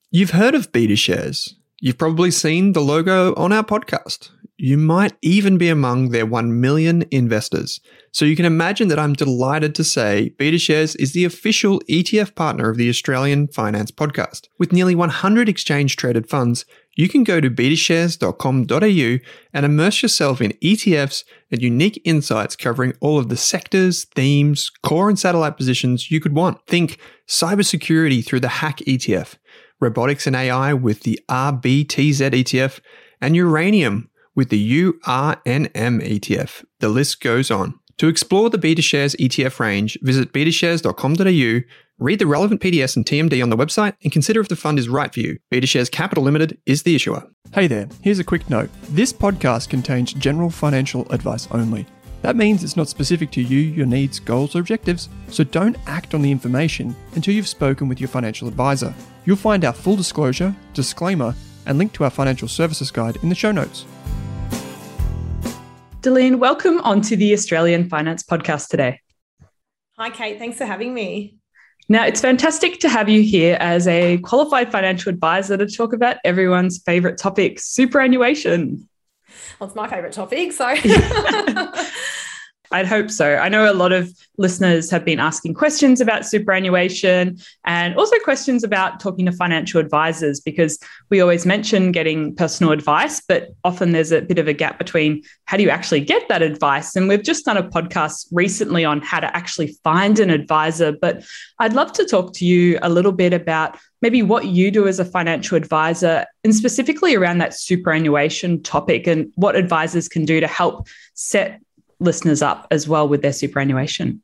You've heard of BetaShares. You've probably seen the logo on our podcast. You might even be among their 1 million investors. So you can imagine that I'm delighted to say BetaShares is the official ETF partner of the Australian Finance Podcast. With nearly 100 exchange-traded funds, you can go to betashares.com.au and immerse yourself in ETFs and unique insights covering all of the sectors, themes, core and satellite positions you could want. Think cybersecurity through the Hack ETF, robotics and AI with the RBTZ ETF, and uranium with the URNM ETF. The list goes on. To explore the BetaShares ETF range, visit betashares.com.au, read the relevant PDS and TMD on the website, and consider if the fund is right for you. BetaShares Capital Limited is the issuer. Hey there, here's a quick note. This podcast contains general financial advice only. That means it's not specific to you, your needs, goals, or objectives, so don't act on the information until you've spoken with your financial advisor. You'll find our full disclosure, disclaimer, and link to our financial services guide in the show notes. Delene, welcome onto the Australian Finance Podcast today. Hi, Kate. Thanks for having me. Now, it's fantastic to have you here as a qualified financial advisor to talk about everyone's favourite topic, superannuation. Well, it's my favourite topic, so... I'd hope so. I know a lot of listeners have been asking questions about superannuation and also questions about talking to financial advisors, because we always mention getting personal advice, but often there's a bit of a gap between how do you actually get that advice? And we've just done a podcast recently on how to actually find an advisor, but I'd love to talk to you a little bit about maybe what you do as a financial advisor and specifically around that superannuation topic and what advisors can do to help set listeners up as well with their superannuation.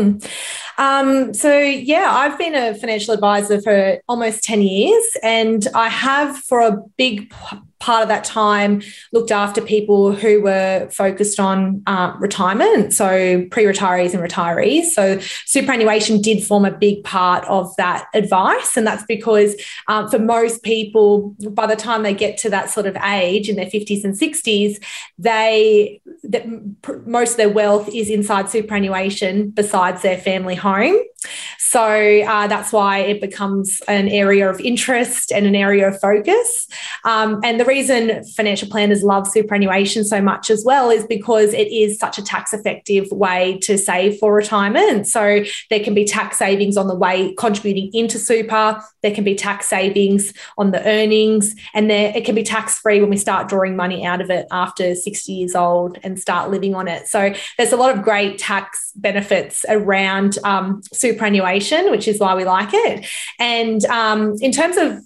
I've been a financial advisor for almost 10 years, and I have for a big part of that time looked after people who were focused on retirement, so pre-retirees and retirees. So superannuation did form a big part of that advice, and that's because for most people, by the time they get to that sort of age in their 50s and 60s, most of their wealth is inside superannuation besides their family home. So that's why it becomes an area of interest and an area of focus. And the reason financial planners love superannuation so much as well is because it is such a tax effective way to save for retirement. So there can be tax savings on the way contributing into super, there can be tax savings on the earnings, and it can be tax free when we start drawing money out of it after 60 years old and start living on it. So there's a lot of great tax benefits around superannuation, which is why we like it. And in terms of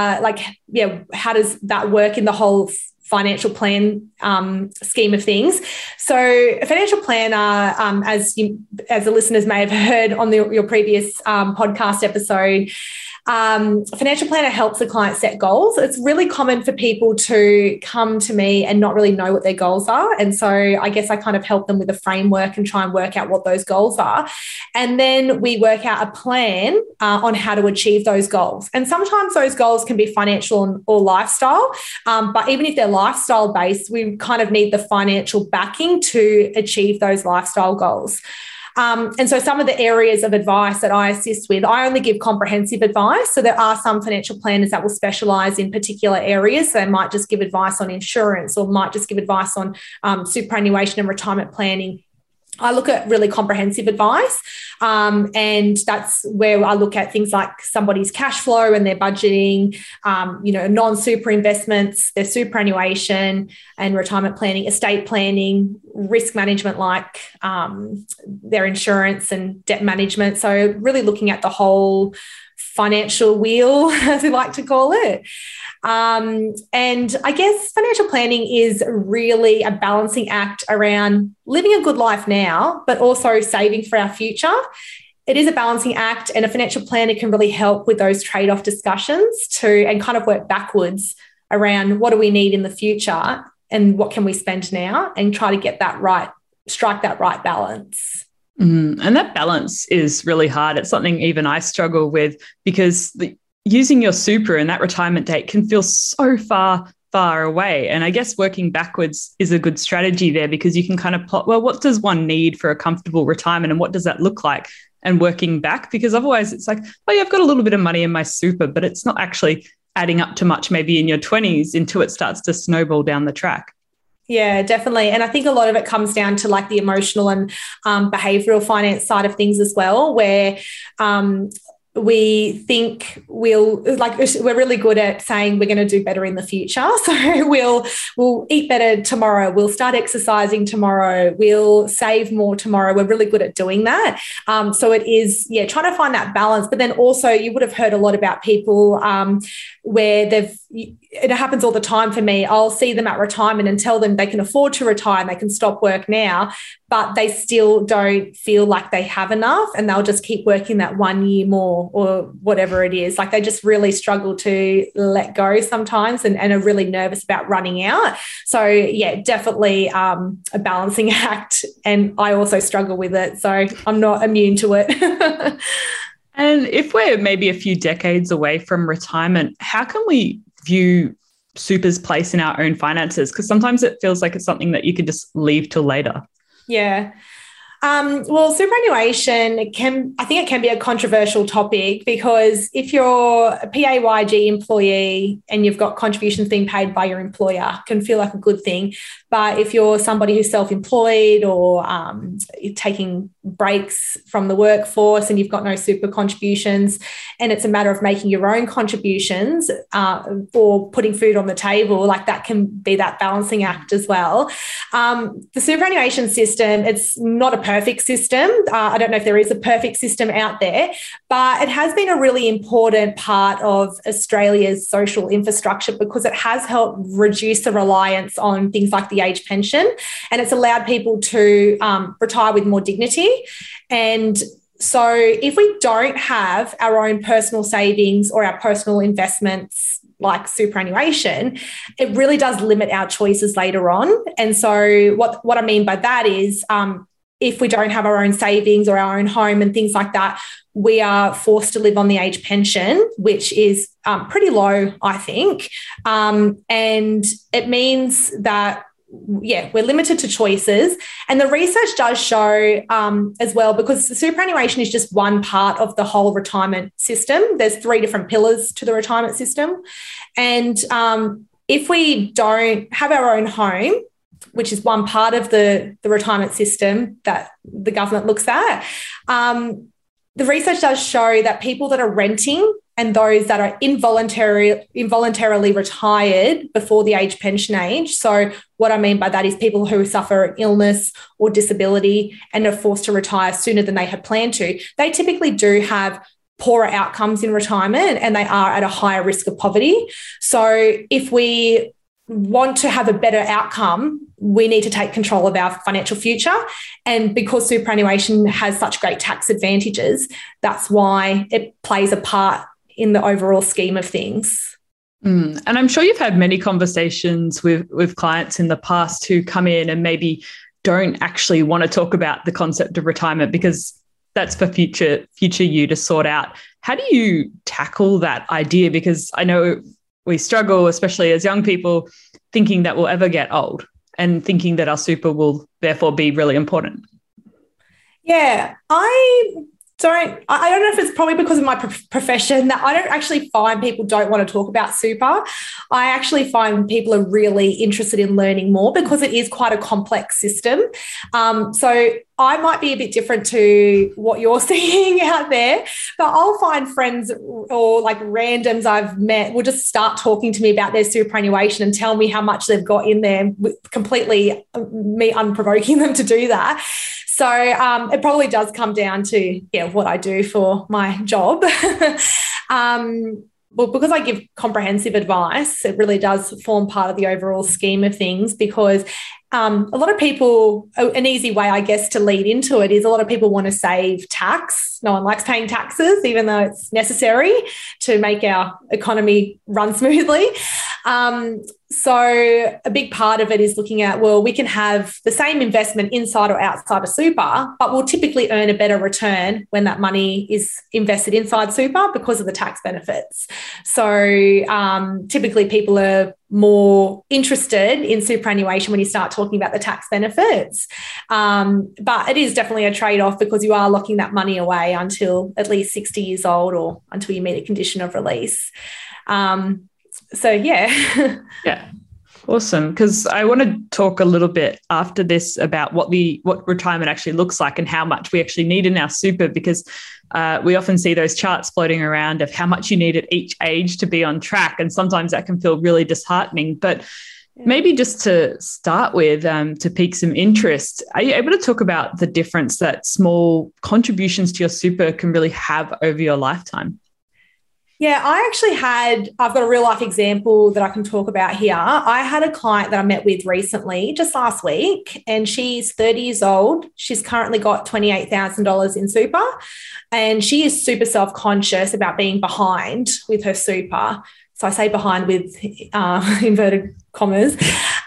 how does that work in the whole financial plan scheme of things? So a financial planner, as the listeners may have heard on your previous podcast episode, a financial planner helps the client set goals. It's really common for people to come to me and not really know what their goals are. And so I guess I kind of help them with a framework and try and work out what those goals are. And then we work out a plan on how to achieve those goals. And sometimes those goals can be financial or lifestyle. But even if they're lifestyle based, we kind of need the financial backing to achieve those lifestyle goals. And so some of the areas of advice that I assist with, I only give comprehensive advice. So there are some financial planners that will specialise in particular areas. So they might just give advice on insurance or might just give advice on superannuation and retirement planning. I look at really comprehensive advice, and that's where I look at things like somebody's cash flow and their budgeting, non-super investments, their superannuation and retirement planning, estate planning, risk management like their insurance and debt management. So really looking at the whole financial wheel, as we like to call it. And I guess financial planning is really a balancing act around living a good life now, but also saving for our future. It is a balancing act, and a financial planner can really help with those trade-off discussions and kind of work backwards around what do we need in the future and what can we spend now, and try to get that right, strike that right balance. And that balance is really hard. It's something even I struggle with, because using your super and that retirement date can feel so far away. And I guess working backwards is a good strategy there, because you can kind of plot, well, what does one need for a comfortable retirement and what does that look like? And working back, because otherwise it's like, oh yeah, I've got a little bit of money in my super, but it's not actually adding up to much maybe in your 20s until it starts to snowball down the track. Yeah, definitely. And I think a lot of it comes down to like the emotional and behavioral finance side of things as well, where we think we're really good at saying we're going to do better in the future. So we'll eat better tomorrow. We'll start exercising tomorrow. We'll save more tomorrow. We're really good at doing that. So it is, trying to find that balance. But then also you would have heard a lot about people where it happens all the time for me. I'll see them at retirement and tell them they can afford to retire and they can stop work now, but they still don't feel like they have enough, and they'll just keep working that 1 year more or whatever it is. Like they just really struggle to let go sometimes and are really nervous about running out. So definitely a balancing act. And I also struggle with it. So I'm not immune to it. And if we're maybe a few decades away from retirement, how can we view super's place in our own finances? Because sometimes it feels like it's something that you can just leave till later. Yeah. Well, superannuation, I think it can be a controversial topic, because if you're a PAYG employee and you've got contributions being paid by your employer, it can feel like a good thing. But if you're somebody who's self-employed or taking breaks from the workforce and you've got no super contributions, and it's a matter of making your own contributions or putting food on the table, like that can be that balancing act as well. The superannuation system, it's not a perfect system. I don't know if there is a perfect system out there, but it has been a really important part of Australia's social infrastructure, because it has helped reduce the reliance on things like the age pension, and it's allowed people to retire with more dignity. And so if we don't have our own personal savings or our personal investments like superannuation, it really does limit our choices later on. And so what I mean by that is if we don't have our own savings or our own home and things like that, we are forced to live on the age pension, which is pretty low, I think. And it means that we're limited to choices. And the research does show as well, because the superannuation is just one part of the whole retirement system. There's 3 different pillars to the retirement system. And if we don't have our own home, which is one part of the retirement system that the government looks at, the research does show that people that are renting and those that are involuntarily retired before the age pension age. So what I mean by that is people who suffer illness or disability and are forced to retire sooner than they had planned to. They typically do have poorer outcomes in retirement, and they are at a higher risk of poverty. So if we want to have a better outcome, we need to take control of our financial future. And because superannuation has such great tax advantages, that's why it plays a part in the overall scheme of things. And I'm sure you've had many conversations with clients in the past who come in and maybe don't actually want to talk about the concept of retirement because that's for future you to sort out. How do you tackle that idea? Because I know we struggle, especially as young people, thinking that we'll ever get old and thinking that our super will therefore be really important. Yeah, I don't know if it's probably because of my profession that I don't actually find people don't want to talk about super. I actually find people are really interested in learning more because it is quite a complex system. So I might be a bit different to what you're seeing out there, but I'll find friends or like randoms I've met will just start talking to me about their superannuation and tell me how much they've got in there, completely me unprovoking them to do that. So it probably does come down to what I do for my job. Well, because I give comprehensive advice, it really does form part of the overall scheme of things, because a lot of people, an easy way, I guess, to lead into it is a lot of people want to save tax. No one likes paying taxes, even though it's necessary to make our economy run smoothly. So a big part of it is looking at, well, we can have the same investment inside or outside of super, but we'll typically earn a better return when that money is invested inside super because of the tax benefits. So typically people are more interested in superannuation when you start talking about the tax benefits. But it is definitely a trade-off because you are locking that money away until at least 60 years old or until you meet a condition of release. So, yeah. Yeah. Awesome. Because I want to talk a little bit after this about what retirement actually looks like and how much we actually need in our super, because we often see those charts floating around of how much you need at each age to be on track. And sometimes that can feel really disheartening. But maybe just to start with, to pique some interest, are you able to talk about the difference that small contributions to your super can really have over your lifetime? Yeah, I've got a real life example that I can talk about here. I had a client that I met with recently, just last week, and she's 30 years old. She's currently got $28,000 in super, and she is super self-conscious about being behind with her super. So I say behind with inverted commas.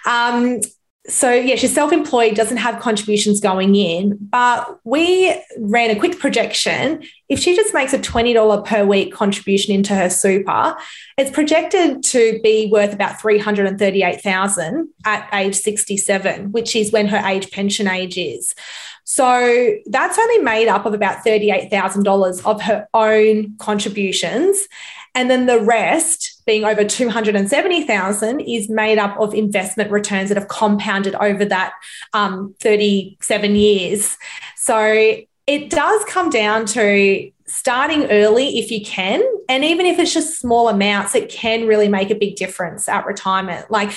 So, yeah, she's self-employed, doesn't have contributions going in, but we ran a quick projection. If she just makes a $20 per week contribution into her super, it's projected to be worth about $338,000 at age 67, which is when her age pension age is. So that's only made up of about $38,000 of her own contributions. And then the rest, being over $270,000, is made up of investment returns that have compounded over that 37 years. So it does come down to starting early if you can. And even if it's just small amounts, it can really make a big difference at retirement. Like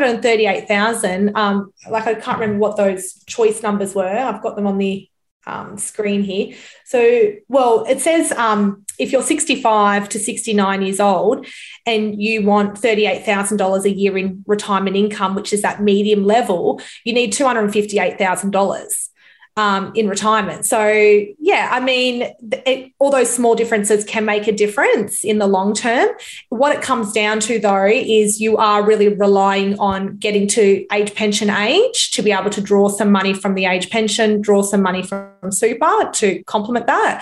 $338,000, I can't remember what those choice numbers were. I've got them on the screen here. So, well, it says if you're 65 to 69 years old and you want $38,000 a year in retirement income, which is that medium level, you need $258,000 in retirement. So, yeah, I mean, all those small differences can make a difference in the long term. What it comes down to, though, is you are really relying on getting to age pension age to be able to draw some money from the age pension, draw some money from super to complement that.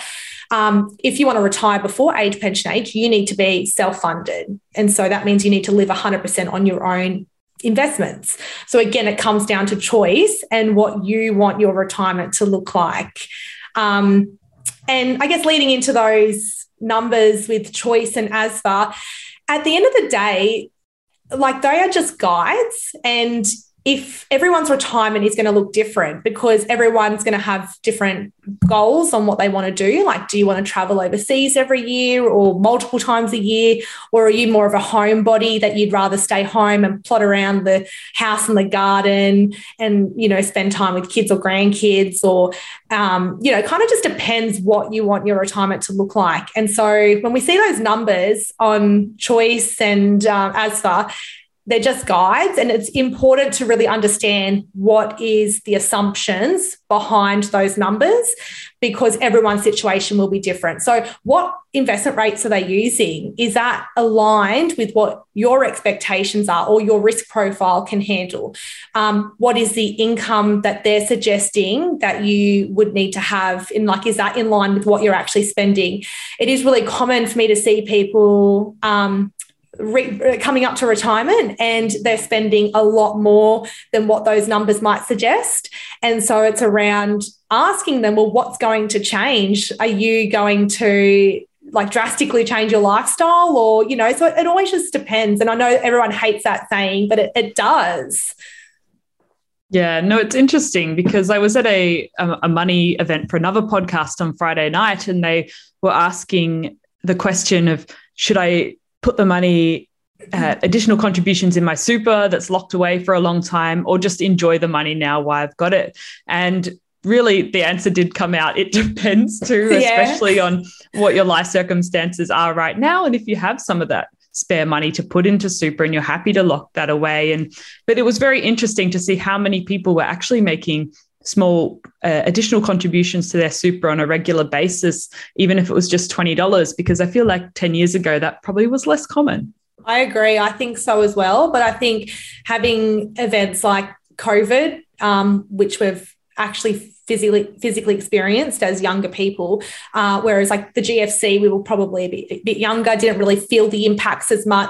If you want to retire before age pension age, you need to be self-funded. And so that means you need to live 100% on your own investments. So again, it comes down to choice and what you want your retirement to look like. And I guess leading into those numbers with choice and ASVA, at the end of the day, like they are just guides, and if everyone's retirement is going to look different because everyone's going to have different goals on what they want to do. Like, do you want to travel overseas every year or multiple times a year? Or are you more of a homebody that you'd rather stay home and plot around the house and the garden and, you know, spend time with kids or grandkids, or, you know, kind of just depends what you want your retirement to look like. And so when we see those numbers on choice and ASVA, they're just guides, and it's important to really understand what is the assumptions behind those numbers, because everyone's situation will be different. So what investment rates are they using? Is that aligned with what your expectations are or your risk profile can handle? What is the income that they're suggesting that you would need to have in, like, is that in line with what you're actually spending? It is really common for me to see people coming up to retirement and they're spending a lot more than what those numbers might suggest. And so it's around asking them, well, what's going to change? Are you going to like drastically change your lifestyle? Or, you know, so it always just depends. And I know everyone hates that saying, but it does. Yeah, no, it's interesting because I was at a money event for another podcast on Friday night, and they were asking the question of, should I put the money, additional contributions in my super that's locked away for a long time, or just enjoy the money now while I've got it? And really the answer did come out. It depends too, especially on what your life circumstances are right now. And if you have some of that spare money to put into super and you're happy to lock that away. But it was very interesting to see how many people were actually making small additional contributions to their super on a regular basis, even if it was just $20, because I feel like 10 years ago, that probably was less common. I agree. I think so as well. But I think having events like COVID, which we've actually physically experienced as younger people, whereas like the GFC, we were probably a bit younger, didn't really feel the impacts as much.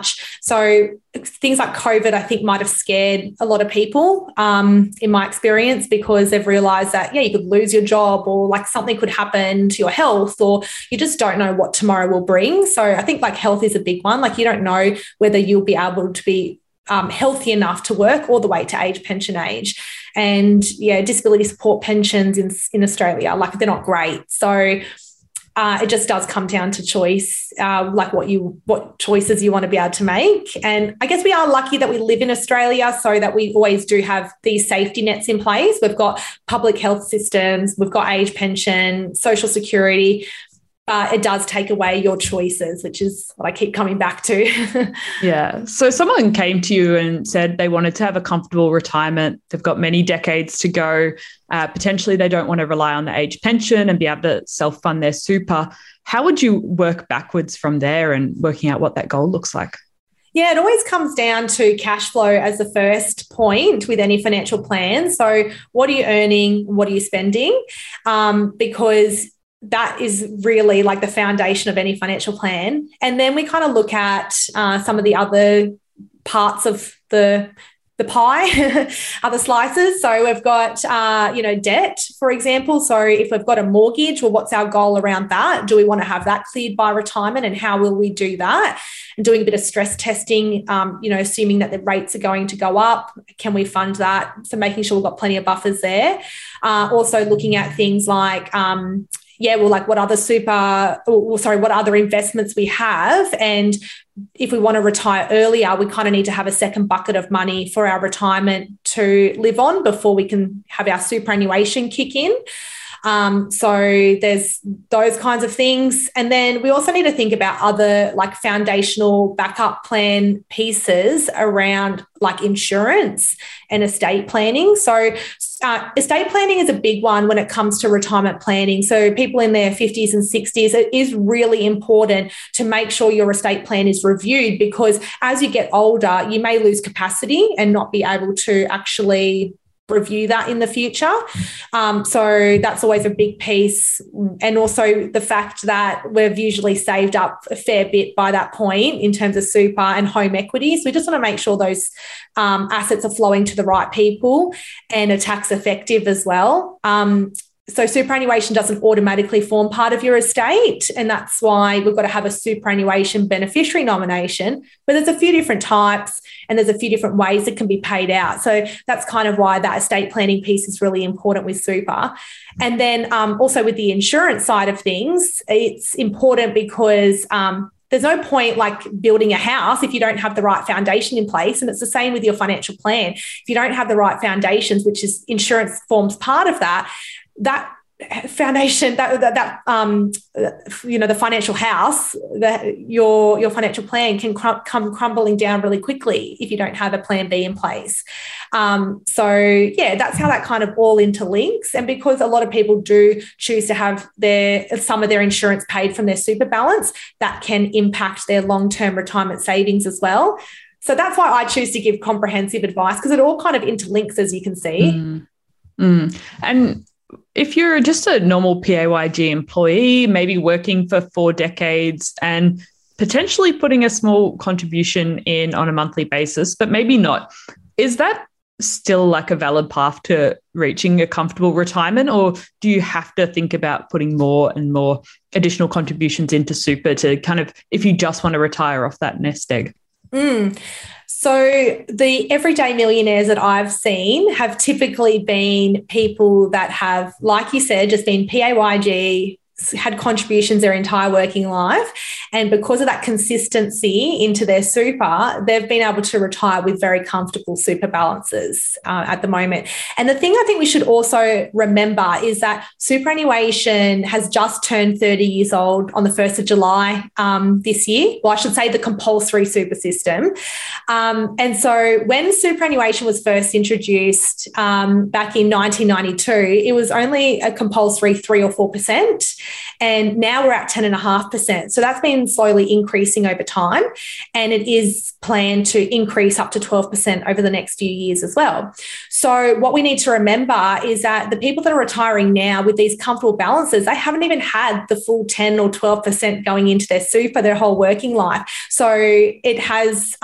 So things like COVID, I think, might have scared a lot of people in my experience, because they've realised that, you could lose your job, or like something could happen to your health, or you just don't know what tomorrow will bring. So I think like health is a big one. Like you don't know whether you'll be able to be healthy enough to work all the way to pension age. And disability support pensions in Australia, like they're not great. So it just does come down to choice, like what choices you want to be able to make. And I guess we are lucky that we live in Australia, so that we always do have these safety nets in place. We've got public health systems, we've got age pension, social security. It does take away your choices, which is what I keep coming back to. Yeah. So someone came to you and said they wanted to have a comfortable retirement. They've got many decades to go. Potentially they don't want to rely on the age pension and be able to self-fund their super. How would you work backwards from there and working out what that goal looks like? Yeah, it always comes down to cash flow as the first point with any financial plan. So what are you earning? What are you spending? Because that is really like the foundation of any financial plan. And then we kind of look at some of the other parts of the pie, other slices. So we've got, debt, for example. So if we've got a mortgage, well, what's our goal around that? Do we want to have that cleared by retirement, and how will we do that? And doing a bit of stress testing, assuming that the rates are going to go up, can we fund that? So making sure we've got plenty of buffers there. Also looking at things like, what other investments we have. And if we want to retire earlier, we kind of need to have a second bucket of money for our retirement to live on before we can have our superannuation kick in. So there's those kinds of things. And then we also need to think about other like foundational backup plan pieces around like insurance and estate planning. So estate planning is a big one when it comes to retirement planning. So people in their 50s and 60s, it is really important to make sure your estate plan is reviewed, because as you get older, you may lose capacity and not be able to actually review that in the future. So that's always a big piece. And also the fact that we've usually saved up a fair bit by that point in terms of super and home equities. We just want to make sure those assets are flowing to the right people and are tax effective as well. So superannuation doesn't automatically form part of your estate, and that's why we've got to have a superannuation beneficiary nomination. But there's a few different types and there's a few different ways it can be paid out. So that's kind of why that estate planning piece is really important with super. And then also with the insurance side of things, it's important because there's no point like building a house if you don't have the right foundation in place. And it's the same with your financial plan. If you don't have the right foundations, which is insurance forms part of that foundation, the financial house, your financial plan can come crumbling down really quickly if you don't have a plan B in place. That's how that kind of all interlinks. And because a lot of people do choose to have some of their insurance paid from their super balance, that can impact their long-term retirement savings as well. So that's why I choose to give comprehensive advice, because it all kind of interlinks, as you can see. And if you're just a normal PAYG employee, maybe working for 4 decades and potentially putting a small contribution in on a monthly basis, but maybe not, is that still like a valid path to reaching a comfortable retirement? Or do you have to think about putting more and more additional contributions into super to kind of, if you just want to retire off that nest egg? So the everyday millionaires that I've seen have typically been people that have, like you said, just been PAYG, had contributions their entire working life. And because of that consistency into their super, they've been able to retire with very comfortable super balances at the moment. And the thing I think we should also remember is that superannuation has just turned 30 years old on the 1st of July this year. Well, I should say the compulsory super system. And so when superannuation was first introduced back in 1992, it was only a compulsory 3 or 4%. and now we're at 10.5%. So that's been slowly increasing over time, and it is planned to increase up to 12% over the next few years as well. So what we need to remember is that the people that are retiring now with these comfortable balances, they haven't even had the full 10 or 12% going into their super their whole working life. So it has,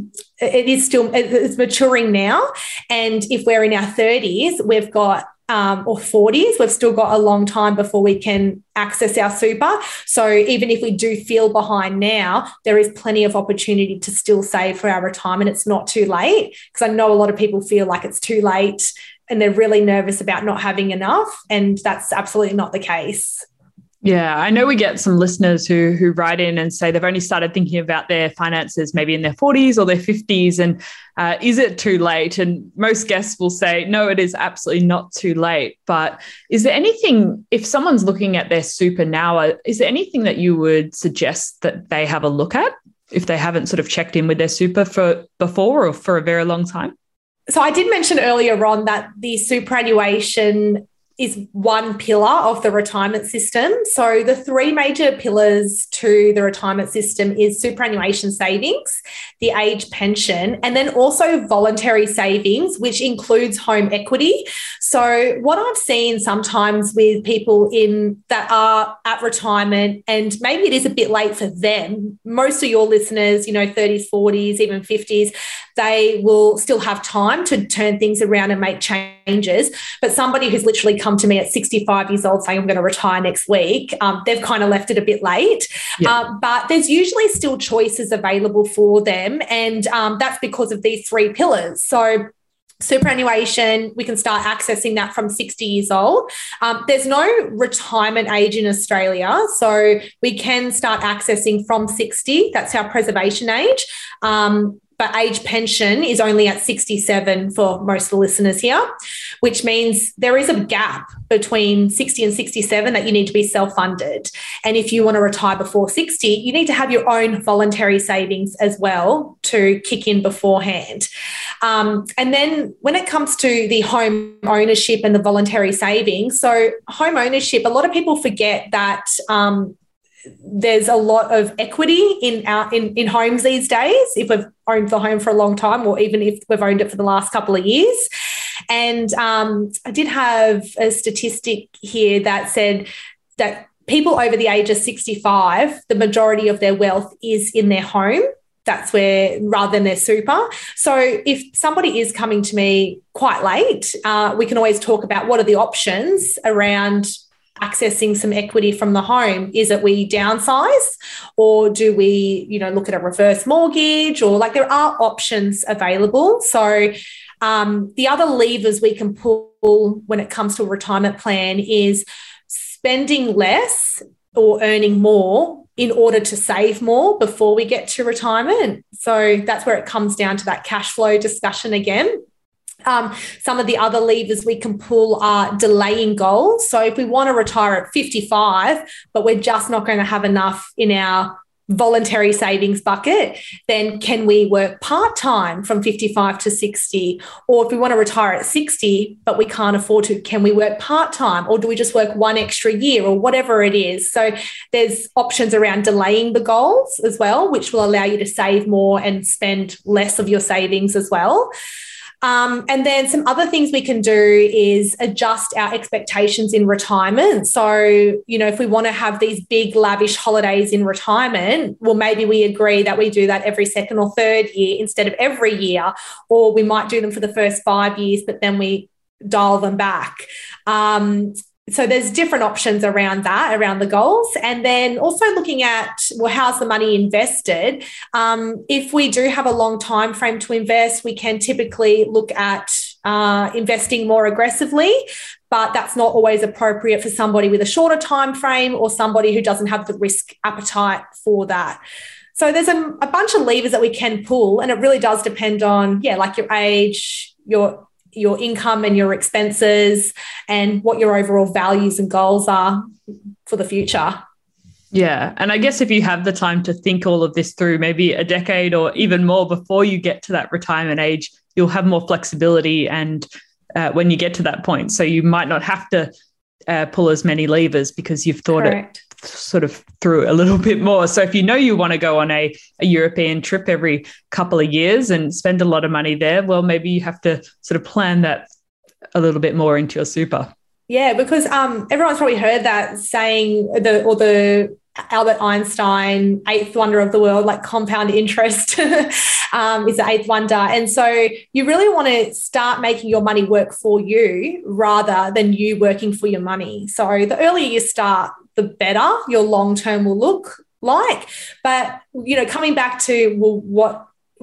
it's maturing now. And if we're in our 30s, we've got or 40s, we've still got a long time before we can access our super. So even if we do feel behind now, there is plenty of opportunity to still save for our retirement. It's not too late, because I know a lot of people feel like it's too late and they're really nervous about not having enough. And that's absolutely not the case. Yeah, I know we get some listeners who write in and say they've only started thinking about their finances maybe in their 40s or their 50s, and is it too late? And most guests will say, no, it is absolutely not too late. But is there anything, if someone's looking at their super now, is there anything that you would suggest that they have a look at if they haven't sort of checked in with their super before or for a very long time? So I did mention earlier on that the superannuation is one pillar of the retirement system. So the three major pillars to the retirement system is superannuation savings, the age pension, and then also voluntary savings, which includes home equity. So what I've seen sometimes with people that are at retirement, and maybe it is a bit late for them, most of your listeners, 30s, 40s, even 50s, they will still have time to turn things around and make changes. But somebody who's literally come to me at 65 years old saying I'm going to retire next week, they've kind of left it a bit late. Yeah. But there's usually still choices available for them. And that's because of these three pillars. So superannuation, we can start accessing that from 60 years old. There's no retirement age in Australia, so we can start accessing from 60. That's our preservation age. But age pension is only at 67 for most of the listeners here, which means there is a gap between 60 and 67 that you need to be self-funded. And if you want to retire before 60, you need to have your own voluntary savings as well to kick in beforehand. And then when it comes to the home ownership and the voluntary savings, so home ownership, a lot of people forget that there's a lot of equity in homes these days, if we've owned the home for a long time, or even if we've owned it for the last couple of years. And I did have a statistic here that said that people over the age of 65, the majority of their wealth is in their home. That's where, rather than their super. So if somebody is coming to me quite late, we can always talk about what are the options around accessing some equity from the home. Is it we downsize, or do we, look at a reverse mortgage, or there are options available. So the other levers we can pull when it comes to a retirement plan is spending less or earning more in order to save more before we get to retirement. So that's where it comes down to that cash flow discussion again. Some of the other levers we can pull are delaying goals. So if we want to retire at 55, but we're just not going to have enough in our voluntary savings bucket, then can we work part-time from 55 to 60? Or if we want to retire at 60, but we can't afford to, can we work part-time? Or do we just work one extra year, or whatever it is? So there's options around delaying the goals as well, which will allow you to save more and spend less of your savings as well. And then some other things we can do is adjust our expectations in retirement. So, if we want to have these big lavish holidays in retirement, well, maybe we agree that we do that every second or third year instead of every year, or we might do them for the first 5 years, but then we dial them back. So there's different options around that, around the goals. And then also looking at, well, how's the money invested? If we do have a long time frame to invest, we can typically look at investing more aggressively, but that's not always appropriate for somebody with a shorter time frame or somebody who doesn't have the risk appetite for that. So there's a bunch of levers that we can pull, and it really does depend on, your age, your income and your expenses, and what your overall values and goals are for the future. Yeah. And I guess if you have the time to think all of this through, maybe a decade or even more before you get to that retirement age, you'll have more flexibility and when you get to that point. So you might not have to pull as many levers because you've thought Correct. it sort of through a little bit more. So if you know you want to go on a European trip every couple of years and spend a lot of money there, well, maybe you have to sort of plan that a little bit more into your super. Yeah, because everyone's probably heard that saying, the Albert Einstein, eighth wonder of the world, like compound interest is the eighth wonder. And so you really want to start making your money work for you rather than you working for your money. So the earlier you start, the better your long term will look like. But, coming back to, well,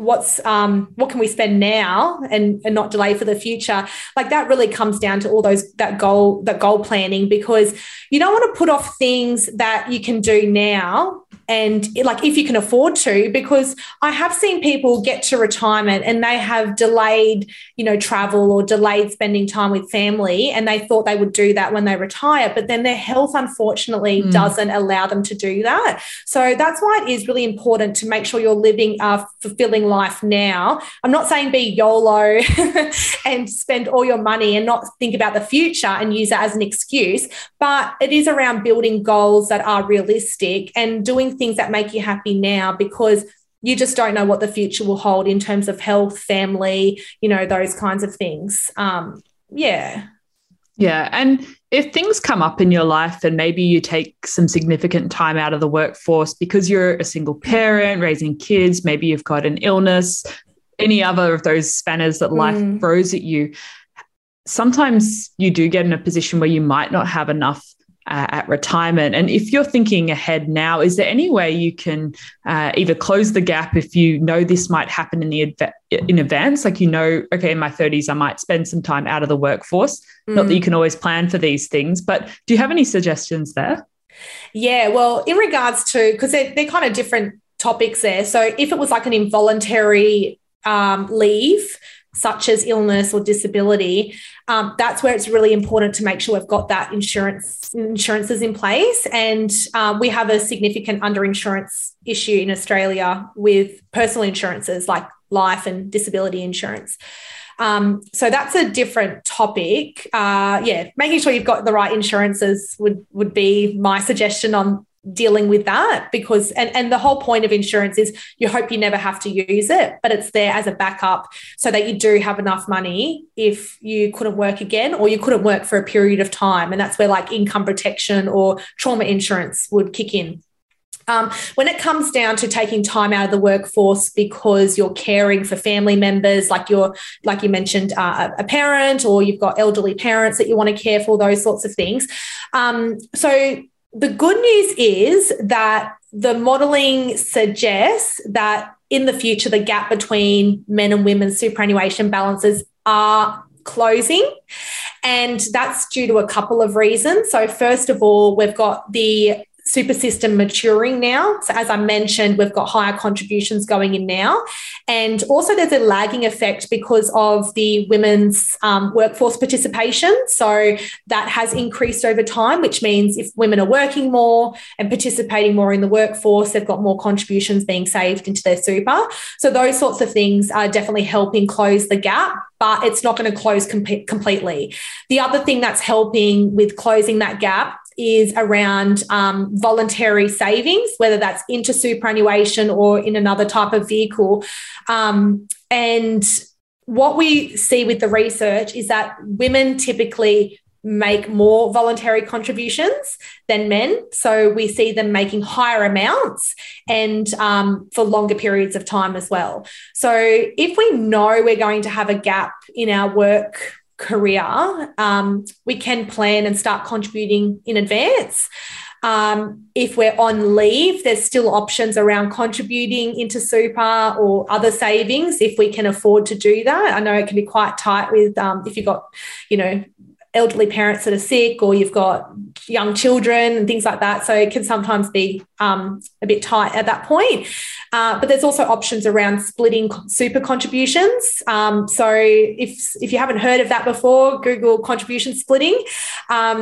what can we spend now and not delay for the future? Like that really comes down to all that goal planning, because you don't want to put off things that you can do now. And like if you can afford to, because I have seen people get to retirement and they have delayed, travel or delayed spending time with family, and they thought they would do that when they retire, but then their health unfortunately doesn't allow them to do that. So that's why it is really important to make sure you're living a fulfilling life now. I'm not saying be YOLO and spend all your money and not think about the future and use that as an excuse, but it is around building goals that are realistic and doing things that make you happy now, because you just don't know what the future will hold in terms of health, family, those kinds of things. Yeah. And if things come up in your life and maybe you take some significant time out of the workforce because you're a single parent raising kids, maybe you've got an illness, any other of those spanners that life throws at you, sometimes you do get in a position where you might not have enough at retirement. And if you're thinking ahead now, is there any way you can either close the gap if you know this might happen in advance? Like, okay, in my 30s, I might spend some time out of the workforce. Not that you can always plan for these things, but do you have any suggestions there? Yeah, well, in regards to, because they're kind of different topics there. So if it was like an involuntary leave, such as illness or disability, that's where it's really important to make sure we've got that insurances in place. And we have a significant underinsurance issue in Australia with personal insurances like life and disability insurance. So that's a different topic. Making sure you've got the right insurances would be my suggestion on dealing with that, because and the whole point of insurance is you hope you never have to use it, but it's there as a backup so that you do have enough money if you couldn't work again or you couldn't work for a period of time. And that's where like income protection or trauma insurance would kick in. When it comes down to taking time out of the workforce because you're caring for family members, like you mentioned, a parent, or you've got elderly parents that you want to care for, those sorts of things. So the good news is that the modelling suggests that in the future, the gap between men and women's superannuation balances are closing. And that's due to a couple of reasons. So first of all, we've got the super system maturing now. So as I mentioned, we've got higher contributions going in now. And also there's a lagging effect because of the women's workforce participation. So that has increased over time, which means if women are working more and participating more in the workforce, they've got more contributions being saved into their super. So those sorts of things are definitely helping close the gap, but it's not going to close completely. The other thing that's helping with closing that gap is around voluntary savings, whether that's into superannuation or in another type of vehicle. And what we see with the research is that women typically make more voluntary contributions than men. So we see them making higher amounts and for longer periods of time as well. So if we know we're going to have a gap in our work career, we can plan and start contributing in advance. If we're on leave, there's still options around contributing into super or other savings if we can afford to do that. I know it can be quite tight with if you've got, elderly parents that are sick, or you've got young children and things like that. So it can sometimes be a bit tight at that point. But there's also options around splitting super contributions. So if you haven't heard of that before, Google contribution splitting.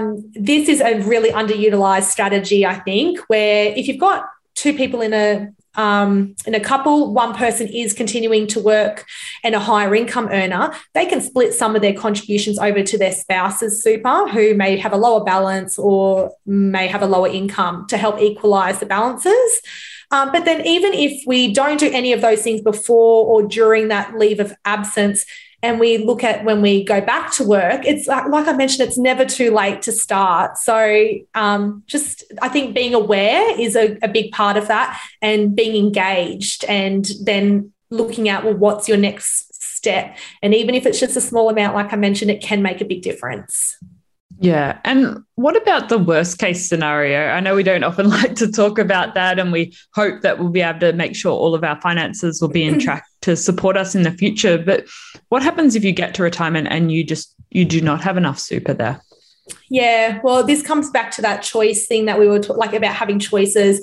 This is a really underutilized strategy, I think, where if you've got two people in a in a couple, one person is continuing to work and a higher income earner, they can split some of their contributions over to their spouse's super, who may have a lower balance or may have a lower income, to help equalise the balances. But then even if we don't do any of those things before or during that leave of absence, and we look at when we go back to work, it's like I mentioned, it's never too late to start. So I think being aware is a big part of that, and being engaged, and then looking at, well, what's your next step? And even if it's just a small amount, like I mentioned, it can make a big difference. Yeah. And what about the worst case scenario? I know we don't often like to talk about that, and we hope that we'll be able to make sure all of our finances will be in track to support us in the future. But what happens if you get to retirement and you do not have enough super there? Yeah, well, this comes back to that choice thing that we were about having choices.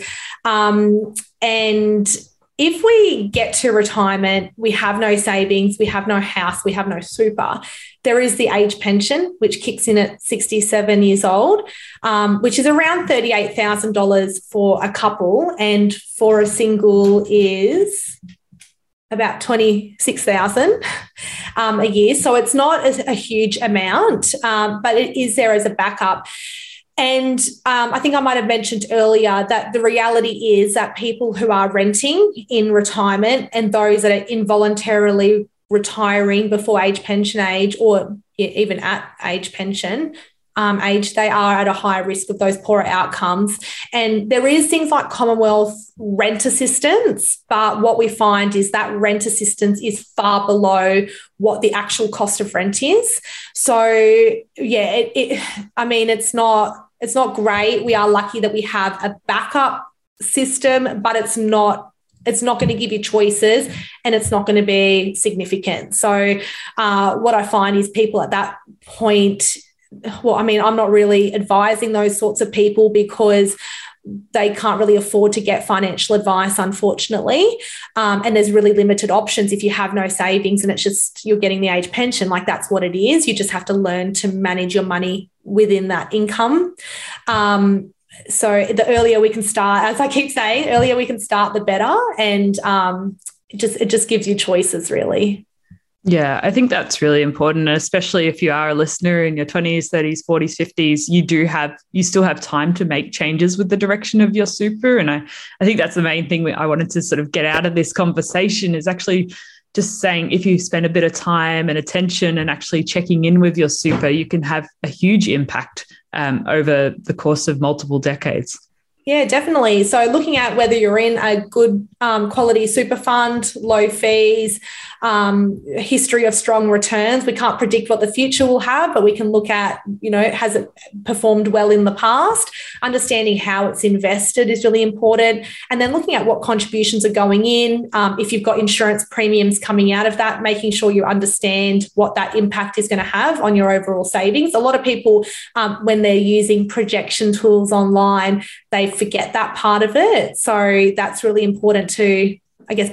And if we get to retirement, we have no savings, we have no house, we have no super, there is the age pension, which kicks in at 67 years old, which is around $38,000 for a couple, and for a single is about $26,000 a year. So it's not a huge amount, but it is there as a backup. And I think I might have mentioned earlier that the reality is that people who are renting in retirement and those that are involuntarily retiring before age pension age, or even at age pension age, they are at a higher risk of those poorer outcomes. And there is things like Commonwealth rent assistance, but what we find is that rent assistance is far below what the actual cost of rent is. So yeah, it's not great. We are lucky that we have a backup system, but it's not going to give you choices, and it's not going to be significant. So what I find is people at that point, I'm not really advising those sorts of people because they can't really afford to get financial advice, unfortunately. And there's really limited options if you have no savings and it's just you're getting the age pension. Like, that's what it is. You just have to learn to manage your money within that income. So the earlier we can start, as I keep saying, earlier we can start, the better. And it just gives you choices, really. Yeah, I think that's really important, especially if you are a listener in your 20s, 30s, 40s, 50s, you still have time to make changes with the direction of your super. And I think that's the main thing I wanted to sort of get out of this conversation, is actually just saying, if you spend a bit of time and attention and actually checking in with your super, you can have a huge impact over the course of multiple decades. Yeah, definitely. So looking at whether you're in a good quality super fund, low fees, history of strong returns. We can't predict what the future will have, but we can look at, has it performed well in the past? Understanding how it's invested is really important. And then looking at what contributions are going in. If you've got insurance premiums coming out of that, making sure you understand what that impact is going to have on your overall savings. A lot of people, when they're using projection tools online, they forget that part of it. So that's really important to, I guess,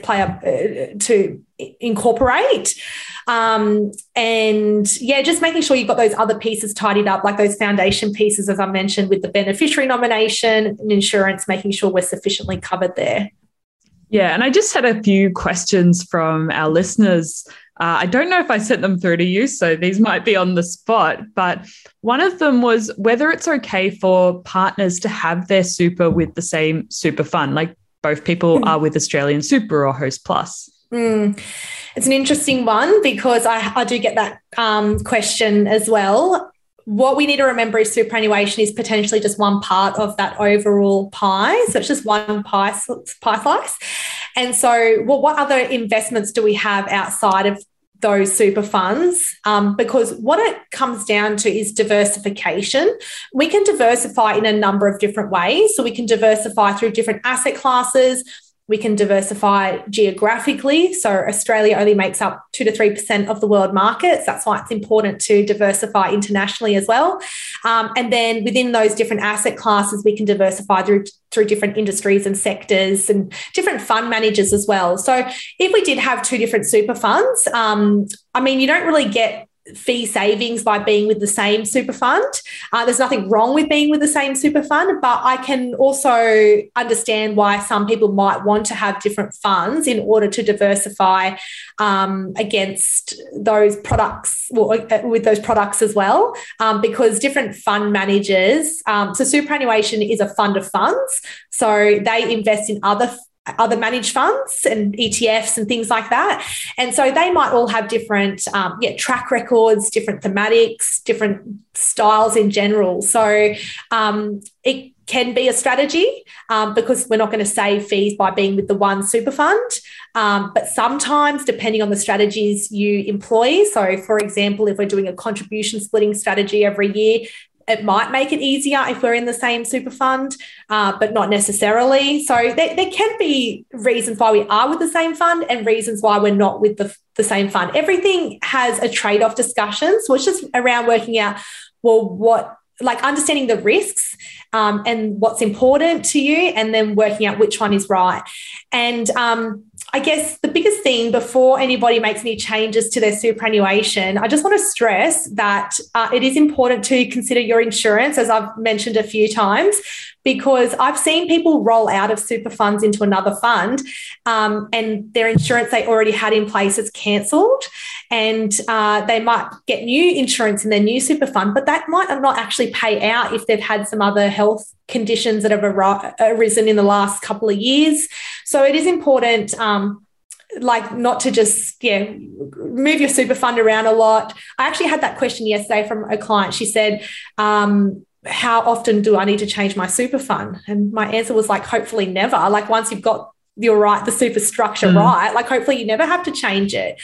to incorporate. And yeah, just making sure you've got those other pieces tidied up, like those foundation pieces, as I mentioned, with the beneficiary nomination and insurance, making sure we're sufficiently covered there. Yeah, and I just had a few questions from our listeners. I don't know if I sent them through to you, so these might be on the spot, but one of them was whether it's okay for partners to have their super with the same super fund, like both people are with Australian Super or Host Plus. It's an interesting one, because I do get that question as well. What we need to remember is superannuation is potentially just one part of that overall pie. So it's just one pie slice. And so, what other investments do we have outside of those super funds? Because what it comes down to is diversification. We can diversify in a number of different ways. So we can diversify through different asset classes. We can diversify geographically. So Australia only makes up 2 to 3% of the world markets. That's why it's important to diversify internationally as well. And then within those different asset classes, we can diversify through different industries and sectors and different fund managers as well. So if we did have 2 different super funds, you don't really get fee savings by being with the same super fund. There's nothing wrong with being with the same super fund, but I can also understand why some people might want to have different funds in order to diversify against those products, with those products as well, because different fund managers, so superannuation is a fund of funds, so they invest in other managed funds and ETFs and things like that. And so they might all have different track records, different thematics, different styles in general. So it can be a strategy because we're not going to save fees by being with the one super fund. But sometimes, depending on the strategies you employ, so for example, if we're doing a contribution splitting strategy every year, it might make it easier if we're in the same super fund, but not necessarily. So there can be reasons why we are with the same fund and reasons why we're not with the same fund. Everything has a trade-off discussion. So it's just around working out, understanding the risks and what's important to you, and then working out which one is right. And I guess the biggest thing before anybody makes any changes to their superannuation, I just want to stress that it is important to consider your insurance, as I've mentioned a few times, because I've seen people roll out of super funds into another fund and their insurance they already had in place is cancelled, and they might get new insurance in their new super fund, but that might not actually pay out if they've had some other health conditions that have arisen in the last couple of years. So it is important not to just move your super fund around a lot. I actually had that question yesterday from a client. She said, how often do I need to change my super fund? And my answer was hopefully never. Once you've got the super structure right, hopefully you never have to change it.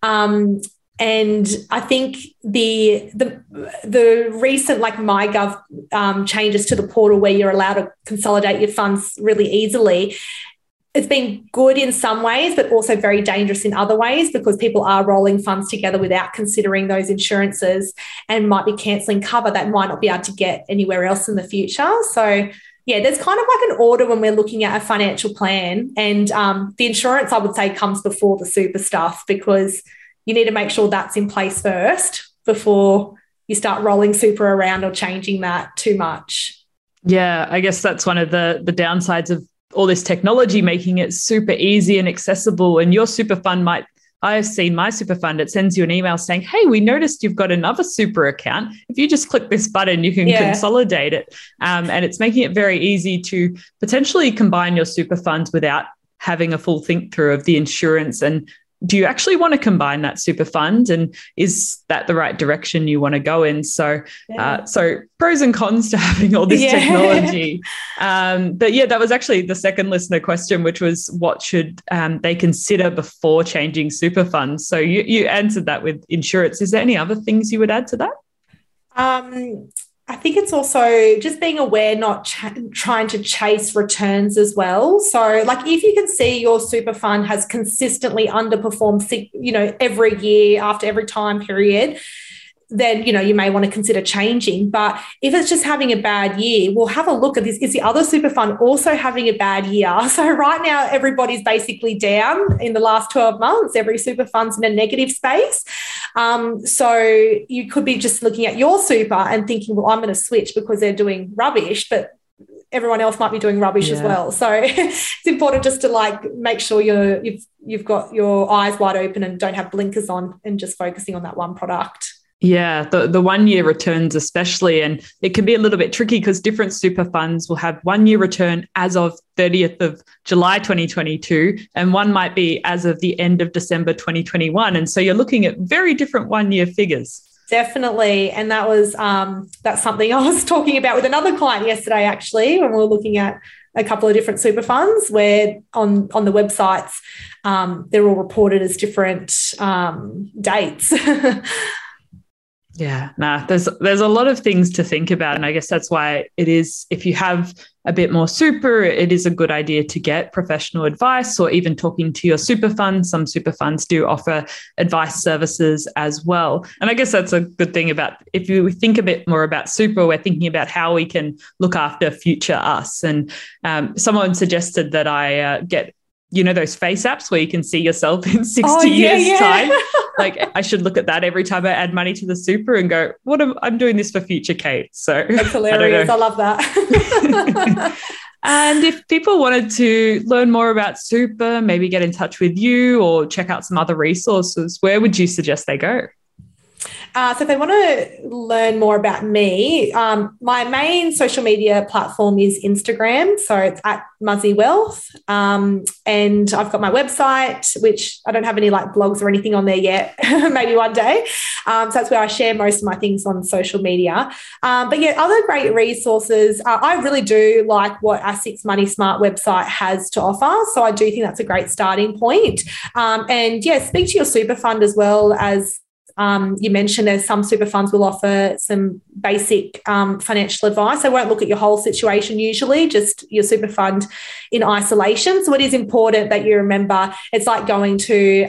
And I think the recent MyGov changes to the portal where you're allowed to consolidate your funds really easily, it's been good in some ways, but also very dangerous in other ways, because people are rolling funds together without considering those insurances and might be cancelling cover that might not be able to get anywhere else in the future. So there's kind of an order when we're looking at a financial plan, and the insurance, I would say, comes before the super stuff, because you need to make sure that's in place first before you start rolling super around or changing that too much. Yeah, I guess that's one of the downsides of all this technology, making it super easy and accessible. And your super fund I've seen my super fund, it sends you an email saying, hey, we noticed you've got another super account. If you just click this button, you can consolidate it. And it's making it very easy to potentially combine your super funds without having a full think through of the insurance. And do you actually want to combine that super fund? And is that the right direction you want to go in? So, so pros and cons to having all this technology. But that was actually the second listener question, which was what should they consider before changing super funds? So you answered that with insurance. Is there any other things you would add to that? I think it's also just being aware, not trying to chase returns as well. So if you can see your super fund has consistently underperformed, every year after every time period, then, you may want to consider changing. But if it's just having a bad year, we'll have a look at this. Is the other super fund also having a bad year? So right now, everybody's basically down in the last 12 months. Every super fund's in a negative space. So you could be just looking at your super and thinking, well, I'm going to switch because they're doing rubbish, but everyone else might be doing rubbish as well. So it's important just to make sure you've got your eyes wide open and don't have blinkers on and just focusing on that one product. Yeah, the 1 year returns especially, and it can be a little bit tricky because different super funds will have 1 year return as of 30th of July 2022, and one might be as of the end of December 2021. And so you're looking at very different 1 year figures. Definitely. And that was that's something I was talking about with another client yesterday, actually, when we were looking at a couple of different super funds where on the websites, they're all reported as different dates. Yeah, there's a lot of things to think about. And I guess that's why it is, if you have a bit more super, it is a good idea to get professional advice or even talking to your super fund. Some super funds do offer advice services as well. And I guess that's a good thing about, if you think a bit more about super, we're thinking about how we can look after future us. And someone suggested that I get those face apps where you can see yourself in 60 years time. Like I should look at that every time I add money to the super and go, I'm doing this for future Kate. So that's hilarious. I love that. And if people wanted to learn more about super, maybe get in touch with you or check out some other resources, where would you suggest they go? So if they want to learn more about me, my main social media platform is Instagram. So it's at Muzzy Wealth. And I've got my website, which I don't have any like blogs or anything on there yet, maybe one day. So that's where I share most of my things on social media. But yeah, other great resources. I really do like what ASIC's Money Smart website has to offer. So I do think that's a great starting point. And yeah, speak to your super fund as well. As you mentioned, there's some super funds will offer some basic financial advice. They won't look at your whole situation usually, just your super fund in isolation. So it is important that you remember it's like going to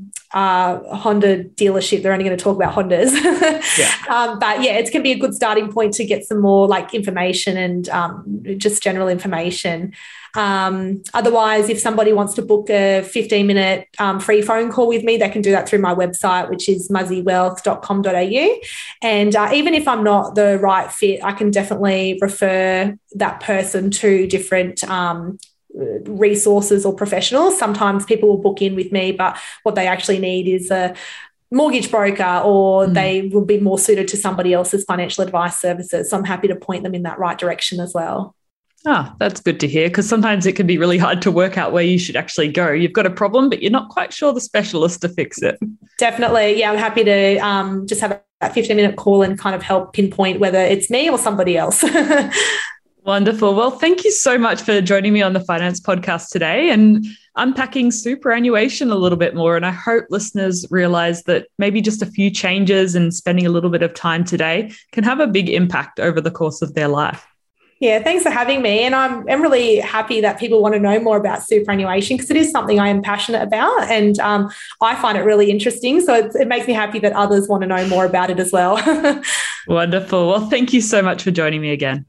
Honda dealership. They're only going to talk about Hondas. But yeah, it can be a good starting point to get some more like information and just general information. Otherwise, if somebody wants to book a 15-minute free phone call with me, they can do that through my website, which is muzzywealth.com.au. And even if I'm not the right fit, I can definitely refer that person to different resources or professionals. Sometimes people will book in with me, but what they actually need is a mortgage broker, or they will be more suited to somebody else's financial advice services. So I'm happy to point them in that right direction as well. That's good to hear, because sometimes it can be really hard to work out where you should actually go. You've got a problem, but you're not quite sure the specialist to fix it. Definitely. Yeah, I'm happy to just have that 15-minute call and kind of help pinpoint whether it's me or somebody else. Wonderful. Well, thank you so much for joining me on the Finance Podcast today and unpacking superannuation a little bit more. And I hope listeners realise that maybe just a few changes and spending a little bit of time today can have a big impact over the course of their life. Yeah, thanks for having me. And I'm really happy that people want to know more about superannuation, because it is something I am passionate about, and I find it really interesting. So it makes me happy that others want to know more about it as well. Wonderful. Well, thank you so much for joining me again.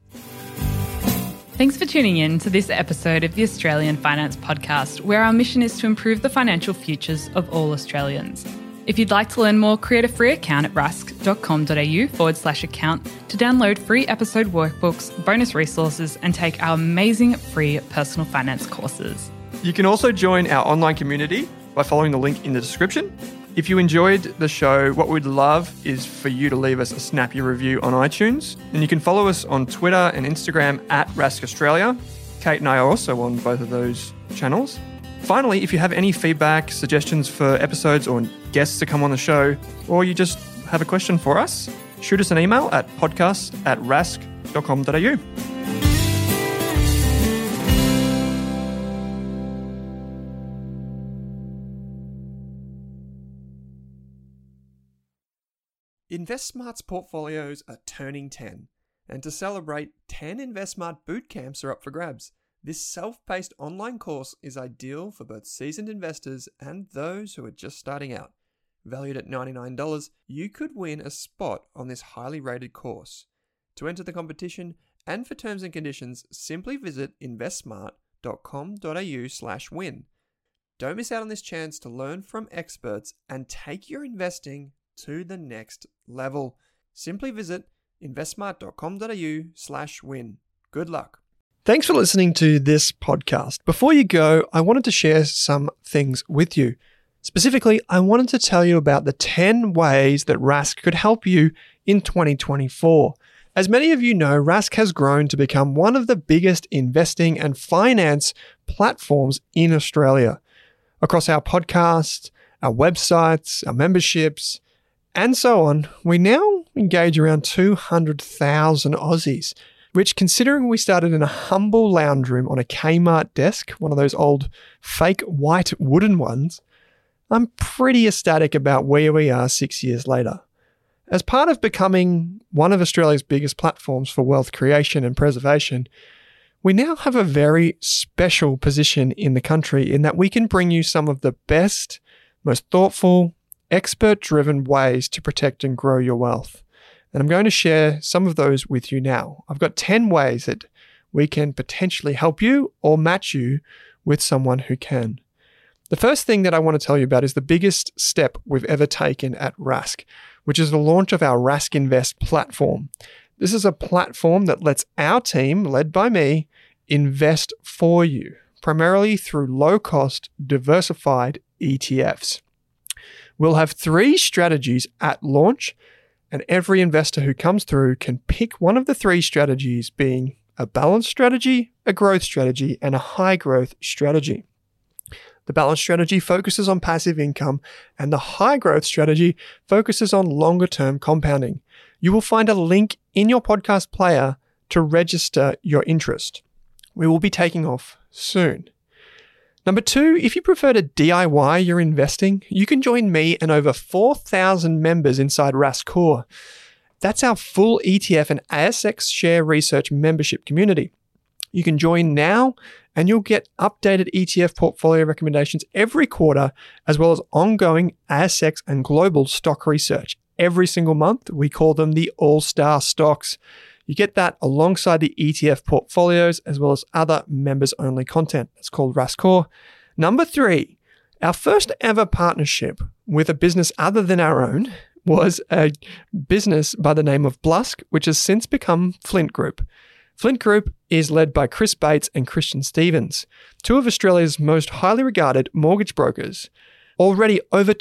Thanks for tuning in to this episode of the Australian Finance Podcast, where our mission is to improve the financial futures of all Australians. If you'd like to learn more, create a free account at rask.com.au/account to download free episode workbooks, bonus resources, and take our amazing free personal finance courses. You can also join our online community by following the link in the description. If you enjoyed the show, what we'd love is for you to leave us a snappy review on iTunes. And you can follow us on Twitter and Instagram at Rask Australia. Kate and I are also on both of those channels. Finally, if you have any feedback, suggestions for episodes or guests to come on the show, or you just have a question for us, shoot us an email at podcast@rask.com.au. InvestSmart's portfolios are turning 10, and to celebrate, 10 InvestSmart bootcamps are up for grabs. This self-paced online course is ideal for both seasoned investors and those who are just starting out. Valued at $99, you could win a spot on this highly rated course. To enter the competition and for terms and conditions, simply visit investsmart.com.au/win. Don't miss out on this chance to learn from experts and take your investing to the next level. Simply visit investsmart.com.au/win. Good luck. Thanks for listening to this podcast. Before you go, I wanted to share some things with you. Specifically, I wanted to tell you about the 10 ways that Rask could help you in 2024. As many of you know, Rask has grown to become one of the biggest investing and finance platforms in Australia. Across our podcast, our websites, our memberships, and so on, we now engage around 200,000 Aussies, which, considering we started in a humble lounge room on a Kmart desk, one of those old fake white wooden ones, I'm pretty ecstatic about where we are 6 years later. As part of becoming one of Australia's biggest platforms for wealth creation and preservation, we now have a very special position in the country in that we can bring you some of the best, most thoughtful, expert-driven ways to protect and grow your wealth. And I'm going to share some of those with you now. I've got 10 ways that we can potentially help you or match you with someone who can. The first thing that I want to tell you about is the biggest step we've ever taken at Rask, which is the launch of our Rask Invest platform. This is a platform that lets our team, led by me, invest for you, primarily through low-cost, diversified ETFs. We'll have 3 strategies at launch, and every investor who comes through can pick one of the 3 strategies, being a balanced strategy, a growth strategy, and a high growth strategy. The balanced strategy focuses on passive income, and the high growth strategy focuses on longer term compounding. You will find a link in your podcast player to register your interest. We will be taking off soon. Number 2, if you prefer to DIY your investing, you can join me and over 4,000 members inside Rask Core. That's our full ETF and ASX share research membership community. You can join now and you'll get updated ETF portfolio recommendations every quarter, as well as ongoing ASX and global stock research. Every single month, we call them the All-Star Stocks. You get that alongside the ETF portfolios, as well as other members-only content. It's called Rask Core. Number 3, our first ever partnership with a business other than our own was a business by the name of Blusk, which has since become Flint Group. Flint Group is led by Chris Bates and Christian Stevens, 2 of Australia's most highly regarded mortgage brokers. Already over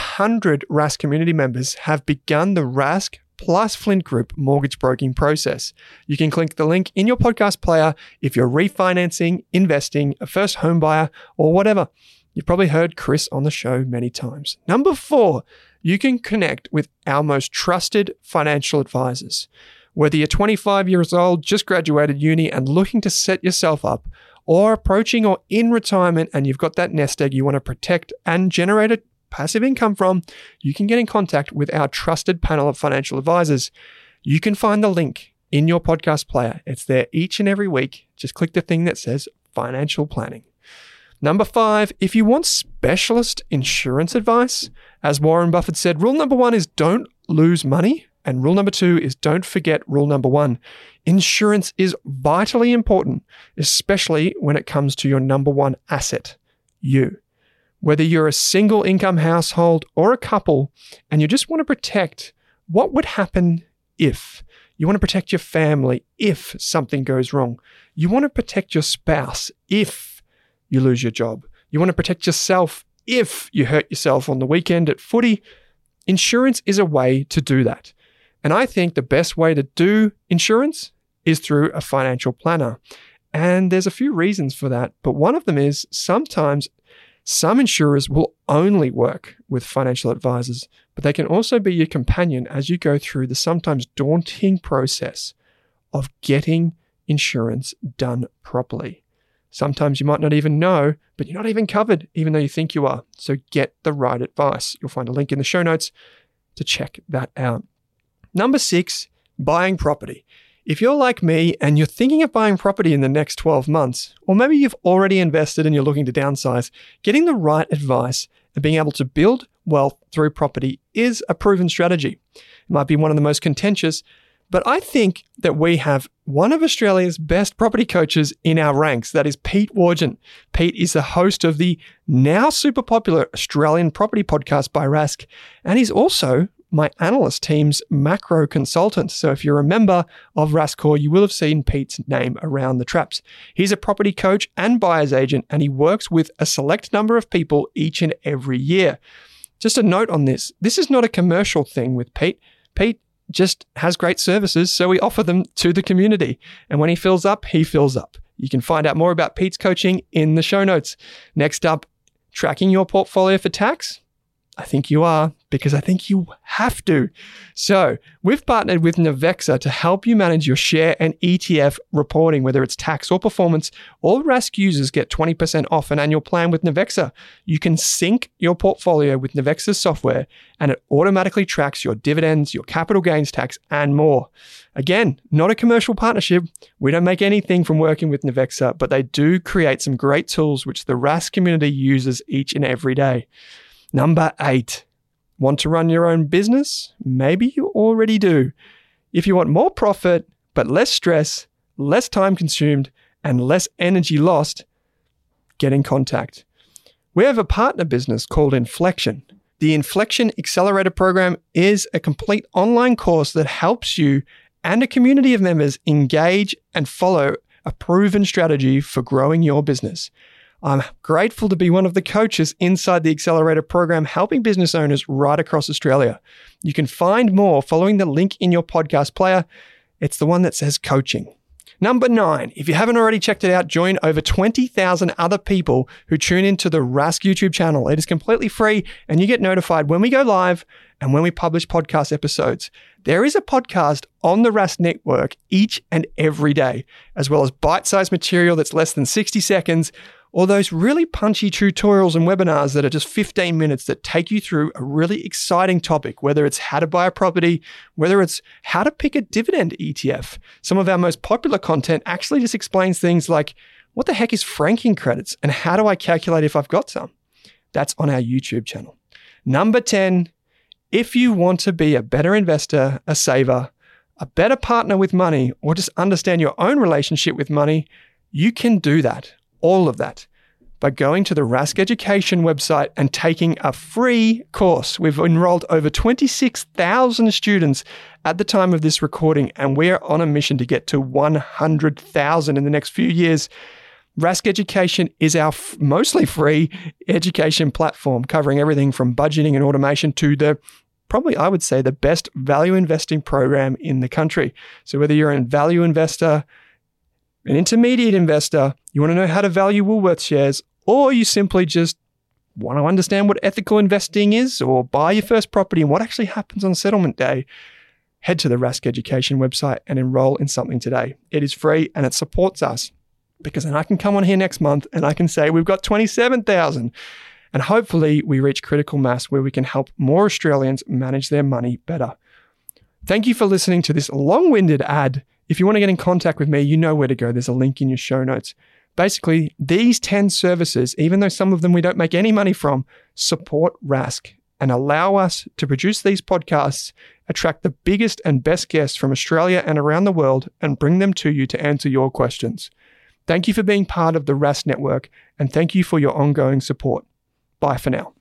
200 Rask community members have begun the Rask plus Flint Group mortgage broking process. You can click the link in your podcast player if you're refinancing, investing, a first home buyer, or whatever. You've probably heard Chris on the show many times. Number 4, you can connect with our most trusted financial advisors. Whether you're 25 years old, just graduated uni and looking to set yourself up, or approaching or in retirement and you've got that nest egg you want to protect and generate a passive income from, you can get in contact with our trusted panel of financial advisors. You can find the link in your podcast player. It's there each and every week. Just click the thing that says financial planning. Number 5, if you want specialist insurance advice, as Warren Buffett said, rule number 1 is don't lose money. And rule number 2 is don't forget rule number 1. Insurance is vitally important, especially when it comes to your number 1 asset, you. Whether you're a single income household or a couple, and you just want to protect what would happen if. You want to protect your family if something goes wrong. You want to protect your spouse if you lose your job. You want to protect yourself if you hurt yourself on the weekend at footy. Insurance is a way to do that. And I think the best way to do insurance is through a financial planner. And there's a few reasons for that, but one of them is sometimes some insurers will only work with financial advisors, but they can also be your companion as you go through the sometimes daunting process of getting insurance done properly. Sometimes you might not even know, but you're not even covered, even though you think you are. So get the right advice. You'll find a link in the show notes to check that out. Number 6, buying property. If you're like me and you're thinking of buying property in the next 12 months, or maybe you've already invested and you're looking to downsize, getting the right advice and being able to build wealth through property is a proven strategy. It might be one of the most contentious, but I think that we have one of Australia's best property coaches in our ranks. That is Pete Wargent. Pete is the host of the now super popular Australian property podcast by Rask, and he's also my analyst team's macro consultant. So if you're a member of Rask Core, you will have seen Pete's name around the traps. He's a property coach and buyer's agent, and he works with a select number of people each and every year. Just a note on this. This is not a commercial thing with Pete. Pete just has great services, so we offer them to the community. And when he fills up, he fills up. You can find out more about Pete's coaching in the show notes. Next up, tracking your portfolio for tax. I think you are, because I think you have to. So we've partnered with Navexa to help you manage your share and ETF reporting, whether it's tax or performance. All Rask users get 20% off an annual plan with Navexa. You can sync your portfolio with Navexa's software, and it automatically tracks your dividends, your capital gains tax, and more. Again, not a commercial partnership. We don't make anything from working with Navexa, but they do create some great tools which the Rask community uses each and every day. Number 8, want to run your own business? Maybe you already do. If you want more profit, but less stress, less time consumed, and less energy lost, get in contact. We have a partner business called Inflection. The Inflection Accelerator Program is a complete online course that helps you and a community of members engage and follow a proven strategy for growing your business. I'm grateful to be one of the coaches inside the Accelerator Program, helping business owners right across Australia. You can find more following the link in your podcast player. It's the one that says coaching. Number 9, if you haven't already checked it out, join over 20,000 other people who tune into the Rask YouTube channel. It is completely free and you get notified when we go live and when we publish podcast episodes. There is a podcast on the Rask Network each and every day, as well as bite-sized material that's less than 60 seconds, or those really punchy tutorials and webinars that are just 15 minutes that take you through a really exciting topic, whether it's how to buy a property, whether it's how to pick a dividend ETF. Some of our most popular content actually just explains things like, what the heck is franking credits and how do I calculate if I've got some? That's on our YouTube channel. Number 10, if you want to be a better investor, a saver, a better partner with money, or just understand your own relationship with money, you can do that. All of that by going to the Rask Education website and taking a free course. We've enrolled over 26,000 students at the time of this recording, and we're on a mission to get to 100,000 in the next few years. Rask Education is our mostly free education platform, covering everything from budgeting and automation to probably, I would say, the best value investing program in the country. So whether you're a value investor, an intermediate investor, you want to know how to value Woolworths shares, or you simply just want to understand what ethical investing is or buy your first property and what actually happens on settlement day, head to the Rask Education website and enroll in something today. It is free and it supports us, because then I can come on here next month and I can say we've got 27,000, and hopefully we reach critical mass where we can help more Australians manage their money better. Thank you for listening to this long-winded ad. If you want to get in contact with me, you know where to go. There's a link in your show notes. Basically, these 10 services, even though some of them we don't make any money from, support Rask and allow us to produce these podcasts, attract the biggest and best guests from Australia and around the world, and bring them to you to answer your questions. Thank you for being part of the Rask Network, and thank you for your ongoing support. Bye for now.